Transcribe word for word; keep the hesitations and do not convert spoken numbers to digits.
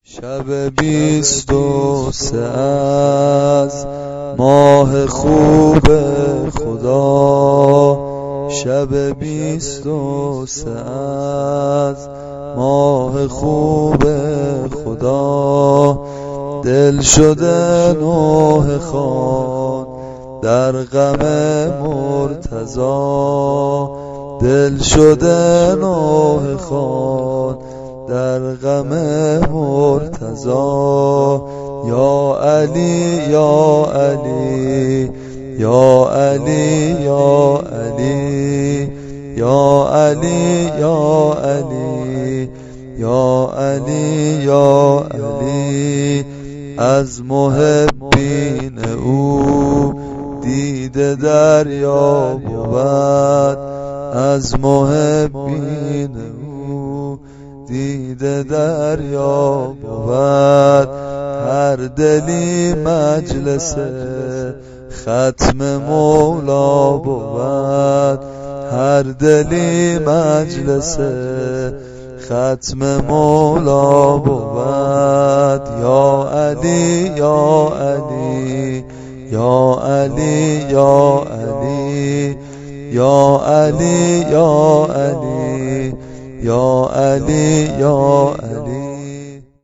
شب بیست و سه از ماه خوب خدا، شب بیست و سه از ماه خوب خدا، دل شده نوحه خوان در غم مرتضی، دل شده نوحه خوان در غم مرتضی. یا علی یا علی یا علی یا علی یا علی یا علی یا علی یا علی، از محبین او دیده دریا بود، از محبین او دیده دریا بود، هر دلی مجلس ختم مولا بود، هر دلی مجلس ختم مولا بود. یا علی یا علی یا علی یا علی یا علی یا علی یا علی یا علی.